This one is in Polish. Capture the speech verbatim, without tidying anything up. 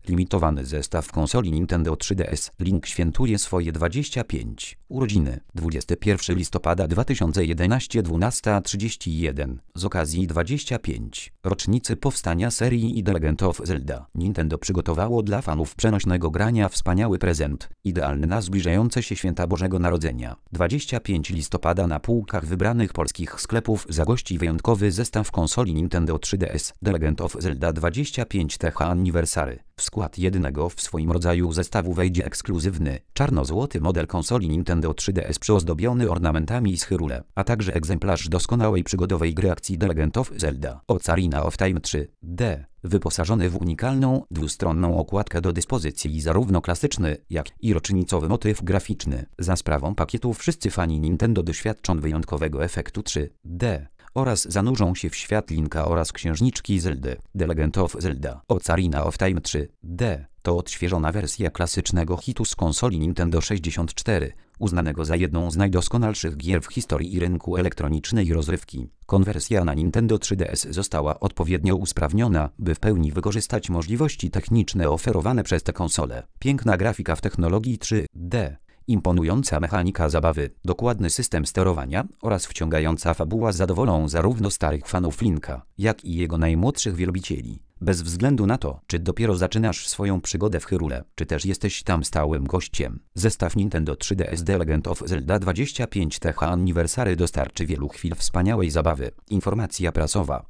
Limitowany zestaw konsoli Nintendo trzy D S. Link świętuje swoje dwadzieścia pięć urodziny. dwudziestego pierwszego listopada dwa tysiące jedenastego, dwunasta trzydzieści jeden. Z okazji dwudziestej piątej rocznicy powstania serii The Legend of Zelda. Nintendo przygotowało dla fanów przenośnego grania wspaniały prezent, idealny na zbliżające się święta Bożego Narodzenia. dwudziestego piątego listopada na półkach wybranych polskich sklepów zagości wyjątkowy zestaw konsoli Nintendo trzy D S The Legend of Zelda dwadzieścia pięć T H Anniversary. W skład jedynego w swoim rodzaju zestawu wejdzie ekskluzywny, czarno-złoty model konsoli Nintendo trzy D S przyozdobiony ornamentami z Hyrule, a także egzemplarz doskonałej przygodowej gry akcji The Legend of Zelda Ocarina of Time trzy D, wyposażony w unikalną, dwustronną okładkę do dyspozycji zarówno klasyczny, jak i rocznicowy motyw graficzny. Za sprawą pakietu wszyscy fani Nintendo doświadczą wyjątkowego efektu trzy D. Oraz zanurzą się w świat Linka oraz księżniczki Zeldy. The Legend of Zelda Ocarina of Time trzy D to odświeżona wersja klasycznego hitu z konsoli Nintendo sześćdziesiąt cztery, uznanego za jedną z najdoskonalszych gier w historii i rynku elektronicznej rozrywki. Konwersja na Nintendo trzy D S została odpowiednio usprawniona, by w pełni wykorzystać możliwości techniczne oferowane przez tę konsolę. Piękna grafika w technologii trzy D. Imponująca mechanika zabawy, dokładny system sterowania oraz wciągająca fabuła zadowolą zarówno starych fanów Linka, jak i jego najmłodszych wielbicieli. Bez względu na to, czy dopiero zaczynasz swoją przygodę w Hyrule, czy też jesteś tam stałym gościem. Zestaw Nintendo trzy D S The Legend of Zelda dwadzieścia pięć T H Anniversary dostarczy wielu chwil wspaniałej zabawy. Informacja prasowa.